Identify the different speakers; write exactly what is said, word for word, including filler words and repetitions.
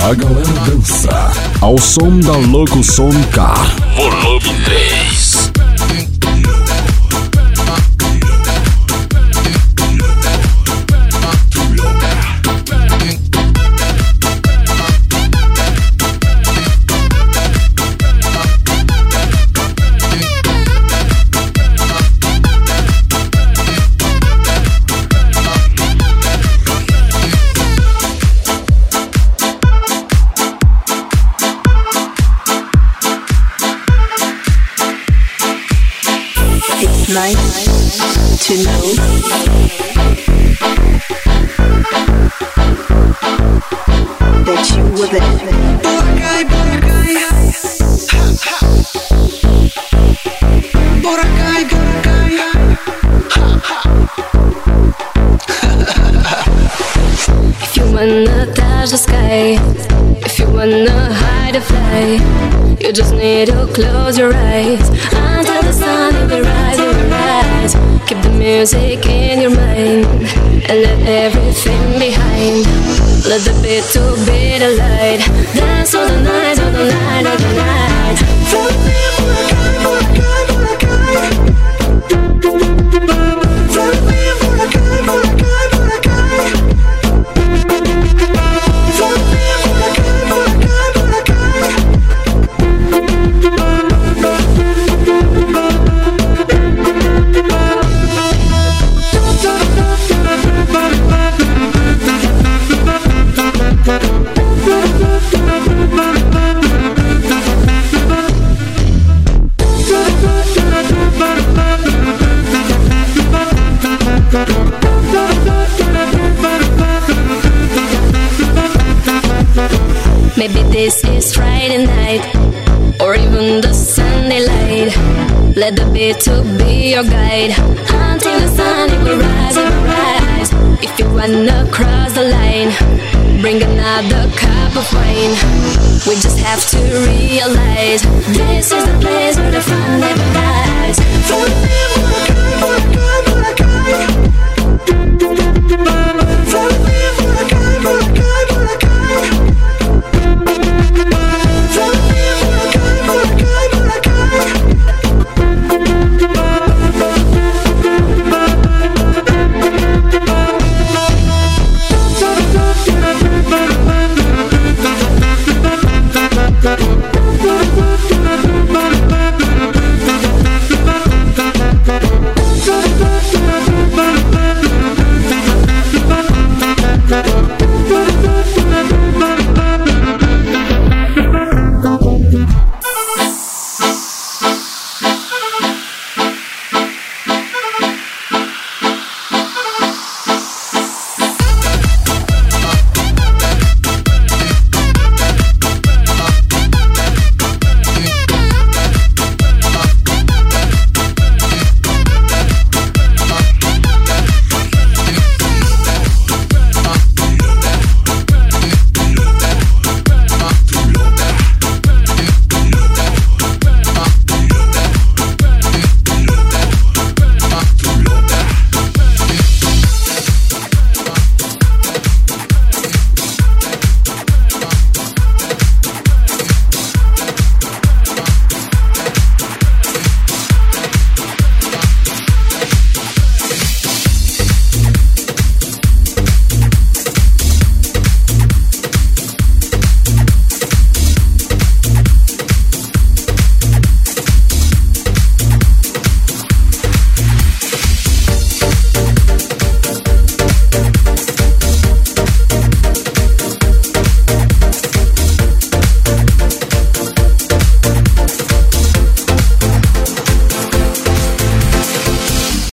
Speaker 1: A galera dança ao som da Locução Car, volume três.
Speaker 2: Nice to know that you were there. Boracay, Boracay, Boracay, Boracay. If you wanna touch the sky, if you wanna hide or fly, you just need to close your eyes until the sun will rise, will rise. Keep the music in your mind and let everything behind. Let the beat to be the light. Dance all the night, all the night, all the night. Follow me, Boracay, Boracay, Boracay. Follow me, Boracay, Boracay, Boracay. Follow me, Boracay, Boracay, Boracay. Maybe this is Friday night, or even the Sunday light. Let the beat to be your guide until the sun it will rise, it will rise. If you wanna cross the line, bring another cup of wine. We just have to realize this is the place where the fun never dies. Follow me, Boracay, Boracay, Boracay. Follow me, Boracay, Boracay, Boracay. Follow me, Boracay, Boracay, Boracay. We'll be right back.